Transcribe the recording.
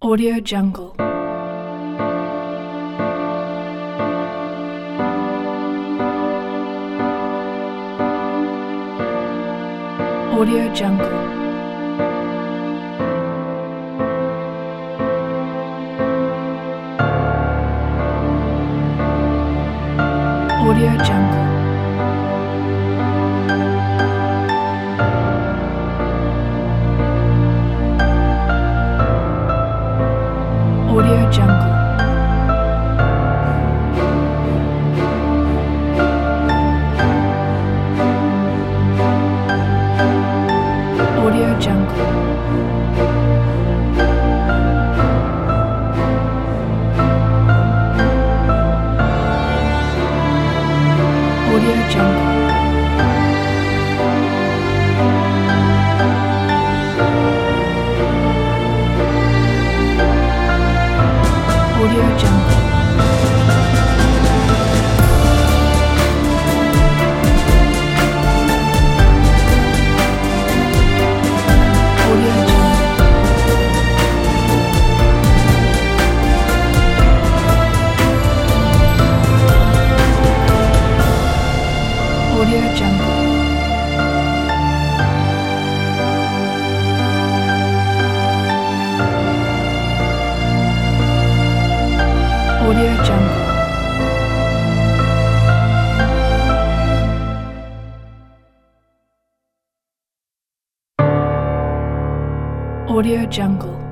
Audio Jungle. Audio Jungle. Audio Jungle. Audio Jungle. Audio Jungle. Audio Jungle. Audio Jungle. Audio Jungle. Audio Jungle. Audio Jungle. Audio Jungle.